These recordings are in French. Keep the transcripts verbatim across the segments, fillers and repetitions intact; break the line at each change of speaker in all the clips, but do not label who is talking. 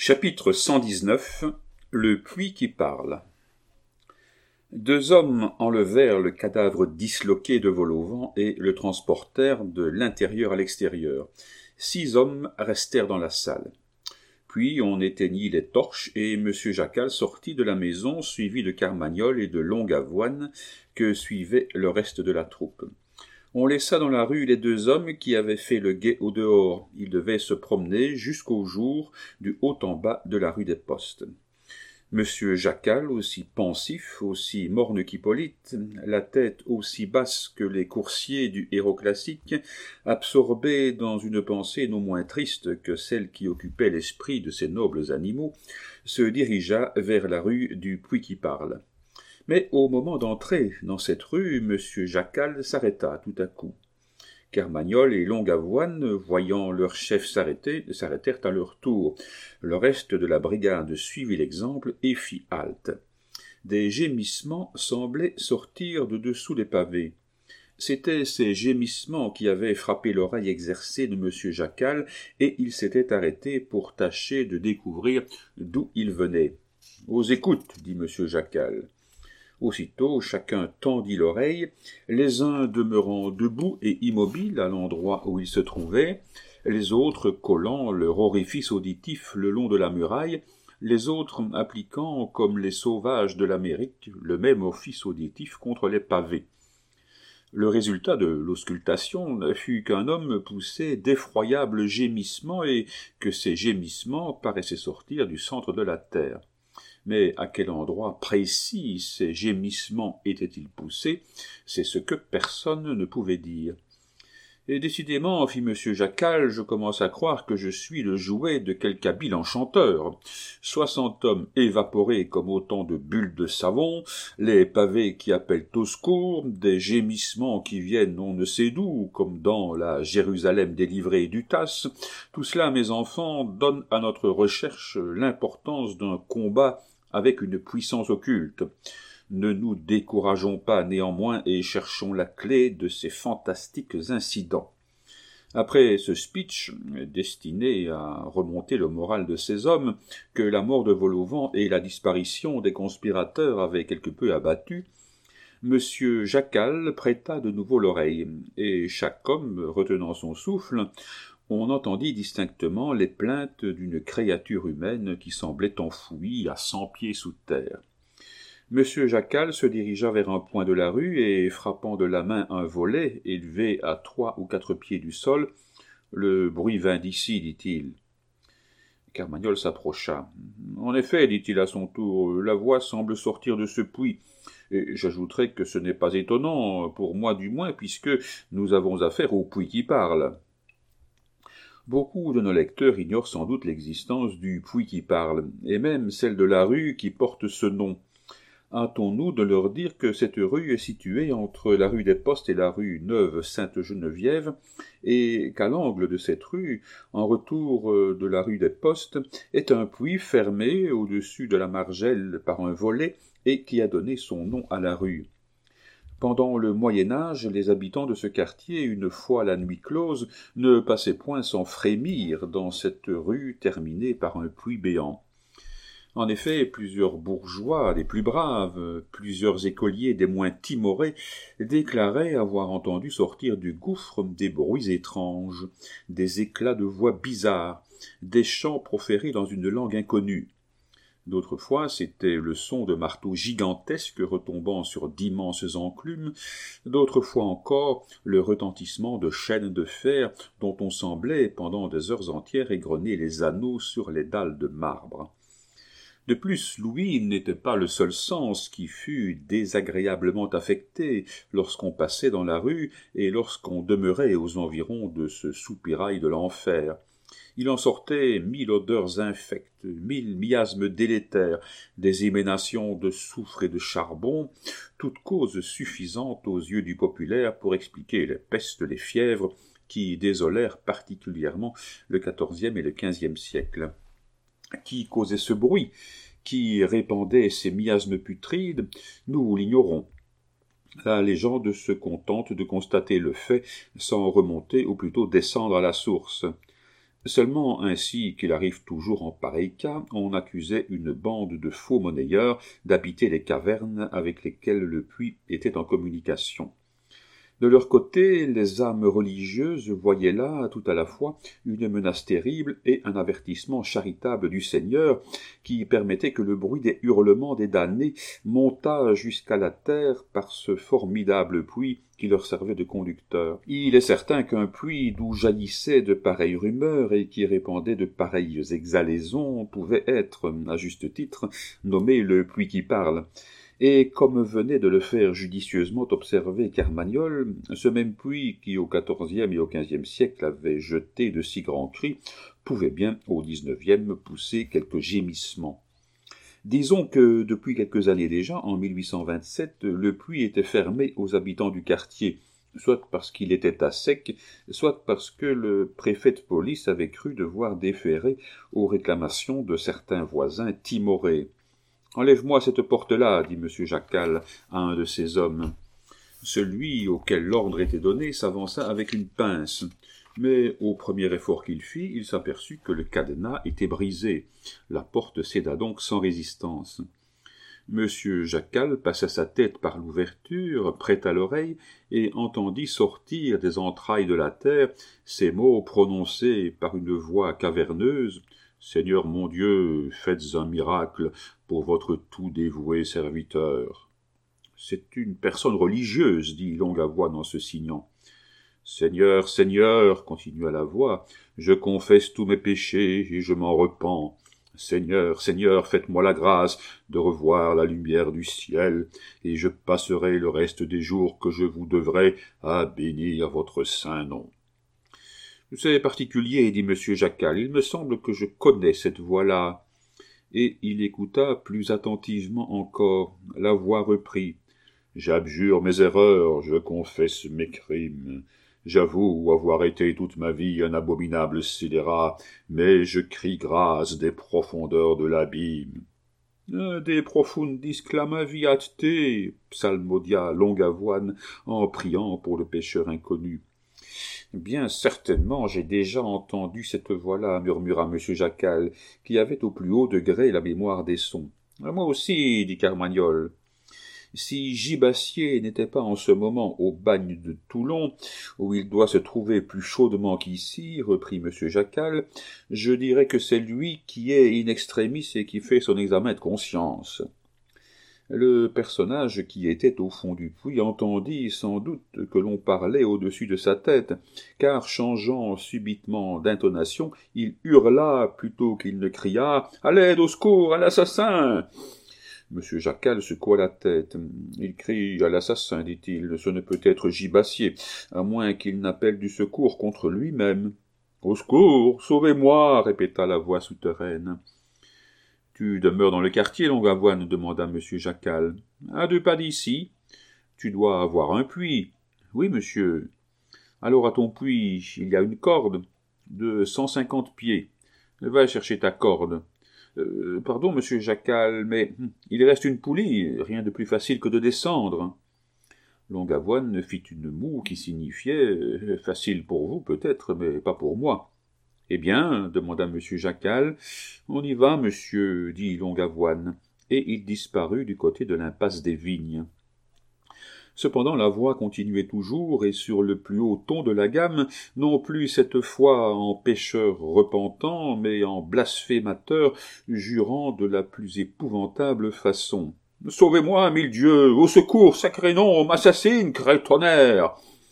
Chapitre cent dix-neuf. Le puits qui parle. Deux hommes enlevèrent le cadavre disloqué de Vol-au-Vent et le transportèrent de l'intérieur à l'extérieur. Six hommes restèrent dans la salle. Puis on éteignit les torches et M. Jacal sortit de la maison suivi de Carmagnole et de Longue-Avoine que suivait le reste de la troupe. On laissa dans la rue les deux hommes qui avaient fait le guet au dehors. Ils devaient se promener jusqu'au jour du haut en bas de la rue des Postes. Monsieur Jacal, aussi pensif, aussi morne qu'Hippolyte, la tête aussi basse que les coursiers du héros classique, absorbé dans une pensée non moins triste que celle qui occupait l'esprit de ces nobles animaux, se dirigea vers la rue du Puits qui parle. Mais au moment d'entrer dans cette rue, Monsieur Jacal s'arrêta tout à coup. Carmagnole et Longue-Avoine, voyant leur chef s'arrêter, s'arrêtèrent à leur tour. Le reste de la brigade suivit l'exemple et fit halte. Des gémissements semblaient sortir de dessous les pavés. C'étaient ces gémissements qui avaient frappé l'oreille exercée de Monsieur Jacal, et il s'était arrêté pour tâcher de découvrir d'où ils venaient. « Aux écoutes, dit Monsieur Jacal. » Aussitôt, chacun tendit l'oreille, les uns demeurant debout et immobiles à l'endroit où ils se trouvaient, les autres collant leur orifice auditif le long de la muraille, les autres appliquant, comme les sauvages de l'Amérique, le même office auditif contre les pavés. Le résultat de l'auscultation fut qu'un homme poussait d'effroyables gémissements et que ces gémissements paraissaient sortir du centre de la terre. Mais à quel endroit précis ces gémissements étaient-ils poussés, c'est ce que personne ne pouvait dire. Et décidément, fit Monsieur Jacal, je commence à croire que je suis le jouet de quelque habile enchanteur. Soixante hommes évaporés comme autant de bulles de savon, les pavés qui appellent au secours, des gémissements qui viennent on ne sait d'où, comme dans la Jérusalem délivrée d'Utas, tout cela, mes enfants, donne à notre recherche l'importance d'un combat avec une puissance occulte. Ne nous décourageons pas néanmoins et cherchons la clé de ces fantastiques incidents. Après ce speech, destiné à remonter le moral de ces hommes, que la mort de Vol-au-Vent et la disparition des conspirateurs avaient quelque peu abattus, Monsieur Jacal prêta de nouveau l'oreille, et chaque homme, retenant son souffle, on entendit distinctement les plaintes d'une créature humaine qui semblait enfouie à cent pieds sous terre. Monsieur Jacal se dirigea vers un point de la rue et, frappant de la main un volet élevé à trois ou quatre pieds du sol, « Le bruit vint d'ici, dit-il. » Carmagnole s'approcha. « En effet, dit-il à son tour, la voix semble sortir de ce puits. Et j'ajouterai que ce n'est pas étonnant, pour moi du moins, puisque nous avons affaire au puits qui parle. » Beaucoup de nos lecteurs ignorent sans doute l'existence du puits qui parle, et même celle de la rue qui porte ce nom. Hâtons-nous de leur dire que cette rue est située entre la rue des Postes et la rue Neuve-Sainte-Geneviève, et qu'à l'angle de cette rue, en retour de la rue des Postes, est un puits fermé au-dessus de la margelle par un volet et qui a donné son nom à la rue. Pendant le Moyen-Âge, les habitants de ce quartier, une fois la nuit close, ne passaient point sans frémir dans cette rue terminée par un puits béant. En effet, plusieurs bourgeois des plus braves, plusieurs écoliers des moins timorés, déclaraient avoir entendu sortir du gouffre des bruits étranges, des éclats de voix bizarres, des chants proférés dans une langue inconnue. D'autres fois, c'était le son de marteaux gigantesques retombant sur d'immenses enclumes, d'autres fois encore, le retentissement de chaînes de fer dont on semblait, pendant des heures entières, égrener les anneaux sur les dalles de marbre. De plus, l'ouïe n'était pas le seul sens qui fut désagréablement affecté lorsqu'on passait dans la rue et lorsqu'on demeurait aux environs de ce soupirail de l'enfer. Il en sortait mille odeurs infectes, mille miasmes délétères, des éménations de soufre et de charbon, toutes causes suffisantes aux yeux du populaire pour expliquer les pestes, les fièvres, qui désolèrent particulièrement le quatorzième et le quinzième siècle. Qui causait ce bruit, qui répandait ces miasmes putrides, nous l'ignorons. La légende se contente de constater le fait sans remonter ou plutôt descendre à la source. Seulement, ainsi qu'il arrive toujours en pareil cas, on accusait une bande de faux monnayeurs d'habiter les cavernes avec lesquelles le puits était en communication. De leur côté, les âmes religieuses voyaient là, tout à la fois, une menace terrible et un avertissement charitable du Seigneur qui permettait que le bruit des hurlements des damnés montât jusqu'à la terre par ce formidable puits qui leur servait de conducteur. Il est certain qu'un puits d'où jaillissaient de pareilles rumeurs et qui répandait de pareilles exhalaisons pouvait être, à juste titre, nommé le puits qui parle. Et comme venait de le faire judicieusement observer Carmagnole, ce même puits qui au quatorzième et au quinzième siècle avait jeté de si grands cris, pouvait bien au dix-neuvième pousser quelques gémissements. Disons que depuis quelques années déjà, en mille huit cent vingt-sept, le puits était fermé aux habitants du quartier, soit parce qu'il était à sec, soit parce que le préfet de police avait cru devoir déférer aux réclamations de certains voisins timorés. « Enlève-moi cette porte-là, dit M. Jacal à un de ses hommes. Celui auquel l'ordre était donné s'avança avec une pince, mais au premier effort qu'il fit, il s'aperçut que le cadenas était brisé. La porte céda donc sans résistance. M. Jacal passa sa tête par l'ouverture, prêt à l'oreille, et entendit sortir des entrailles de la terre ces mots prononcés par une voix caverneuse. « Seigneur mon Dieu, faites un miracle pour votre tout dévoué serviteur. » « C'est une personne religieuse, dit Longueavoine en se signant. « Seigneur, Seigneur, continua la voix, je confesse tous mes péchés et je m'en repens. Seigneur, Seigneur, faites-moi la grâce de revoir la lumière du ciel, et je passerai le reste des jours que je vous devrai à bénir votre saint nom. » « C'est particulier, dit M. Jacal, il me semble que je connais cette voix-là. » Et il écouta plus attentivement encore. La voix reprit. « J'abjure mes erreurs, je confesse mes crimes. J'avoue avoir été toute ma vie un abominable scélérat, mais je crie grâce des profondeurs de l'abîme. »« De profundis clamaviat te, psalmodia Longueavoine en priant pour le pécheur inconnu. » « Bien certainement, j'ai déjà entendu cette voix-là, murmura M. Jacal, qui avait au plus haut degré la mémoire des sons. « Moi aussi, dit Carmagnole. Si Gibassier n'était pas en ce moment au bagne de Toulon, où il doit se trouver plus chaudement qu'ici, reprit M. Jacal, je dirais que c'est lui qui est in extremis et qui fait son examen de conscience. » Le personnage qui était au fond du puits entendit sans doute que l'on parlait au-dessus de sa tête, car changeant subitement d'intonation, il hurla plutôt qu'il ne cria « À l'aide, au secours, à l'assassin !» M. Jacal secoua la tête. Il crie à l'assassin, dit-il, ce ne peut être Gibassier, à moins qu'il n'appelle du secours contre lui-même. « Au secours, sauvez-moi !» répéta la voix souterraine. « Tu demeures dans le quartier, Longueavoine ?» demanda M. Jacal. « À deux pas d'ici. Tu dois avoir un puits. »« Oui, monsieur. »« Alors à ton puits, il y a une corde de cent cinquante pieds. Va chercher ta corde. Euh, pardon, monsieur Jacal, mais il reste une poulie, rien de plus facile que de descendre. » Longueavoine fit une moue qui signifiait « facile pour vous peut-être, mais pas pour moi. » « Eh bien, demanda M. Jacal, « on y va, monsieur, dit Longueavoine, et il disparut du côté de l'impasse des Vignes. » Cependant la voix continuait toujours, et sur le plus haut ton de la gamme, non plus cette fois en pécheur repentant, mais en blasphémateur, jurant de la plus épouvantable façon. « Sauvez-moi, mille dieux! Au secours, sacré nom! On m'assassine, crée tonnerre !»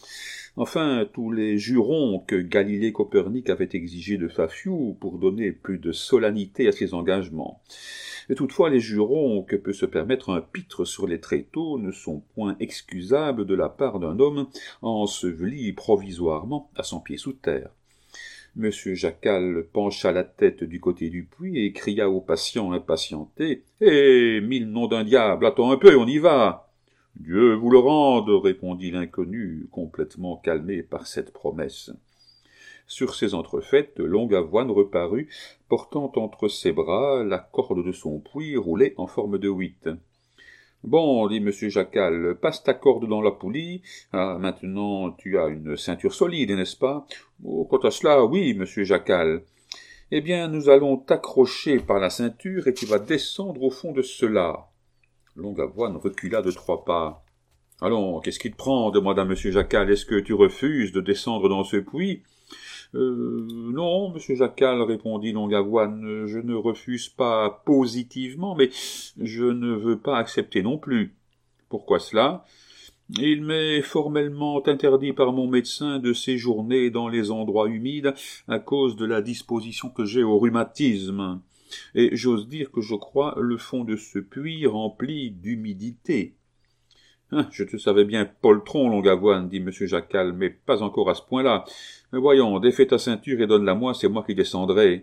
Enfin, tous les jurons que Galilée Copernic avait exigés de Fafiou pour donner plus de solennité à ses engagements. Et toutefois, les jurons que peut se permettre un pitre sur les tréteaux ne sont point excusables de la part d'un homme enseveli provisoirement à cent pieds sous terre. M. Jacal pencha la tête du côté du puits et cria au patient impatienté « Eh, mille noms d'un diable, attends un peu, on y va !» « Dieu vous le rende, » répondit l'inconnu, complètement calmé par cette promesse. Sur ces entrefaites, Longueavoine reparut, portant entre ses bras la corde de son puits roulée en forme de huit. Bon, dit monsieur Jacal, passe ta corde dans la poulie. Ah, maintenant, tu as une ceinture solide, n'est-ce pas? Oh, quant à cela, oui, monsieur Jacal. Eh bien, nous allons t'accrocher par la ceinture et tu vas descendre au fond de cela. Longue-Avoine recula de trois pas. Allons, qu'est-ce qui te prend? Demanda monsieur Jacal. Est-ce que tu refuses de descendre dans ce puits? Euh, non, monsieur Jacal, répondit Longue-Avoine, je ne refuse pas positivement, mais je ne veux pas accepter non plus. Pourquoi cela? Il m'est formellement interdit par mon médecin de séjourner dans les endroits humides à cause de la disposition que j'ai au rhumatisme. Et j'ose dire que je crois le fond de ce puits rempli d'humidité. Hein, je te savais bien poltron, Longue-Avoine, dit monsieur Jacal, mais pas encore à ce point-là. Mais voyons, défais ta ceinture et donne-la-moi, c'est moi qui descendrai.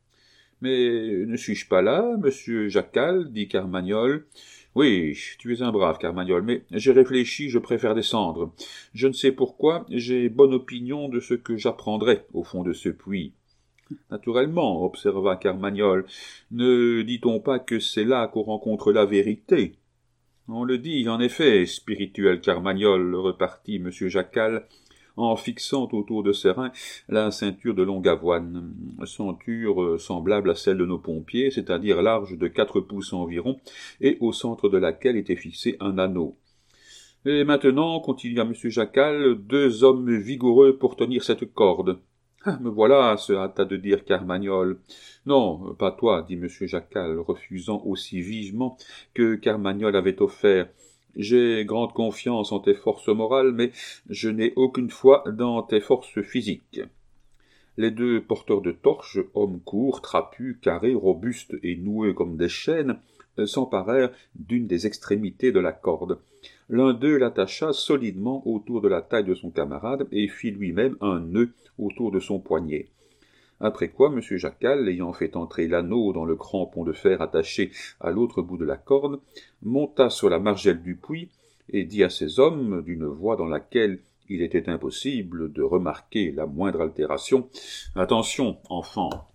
Mais ne suis-je pas là, monsieur Jacal, dit Carmagnole. Oui, tu es un brave, Carmagnole, mais j'ai réfléchi, je préfère descendre. Je ne sais pourquoi, j'ai bonne opinion de ce que j'apprendrai au fond de ce puits. Naturellement, observa Carmagnole, ne dit-on pas que c'est là qu'on rencontre la vérité? On le dit, en effet, spirituel Carmagnole, repartit monsieur Jacal, en fixant autour de ses reins la ceinture de Longue-Avoine, ceinture semblable à celle de nos pompiers, c'est-à-dire large de quatre pouces environ, et au centre de laquelle était fixé un anneau. Et maintenant, continua monsieur Jacal, deux hommes vigoureux pour tenir cette corde. Ah, me voilà, se hâta de dire Carmagnole. Non, pas toi, dit monsieur Jacal, refusant aussi vivement que Carmagnole avait offert. J'ai grande confiance en tes forces morales, mais je n'ai aucune foi dans tes forces physiques. Les deux porteurs de torches, hommes courts, trapus, carrés, robustes et noueux comme des chaînes, s'emparèrent d'une des extrémités de la corde. L'un d'eux l'attacha solidement autour de la taille de son camarade et fit lui-même un nœud autour de son poignet. Après quoi, monsieur Jacal, ayant fait entrer l'anneau dans le crampon de fer attaché à l'autre bout de la corde, monta sur la margelle du puits et dit à ses hommes, d'une voix dans laquelle il était impossible de remarquer la moindre altération, « Attention, enfants,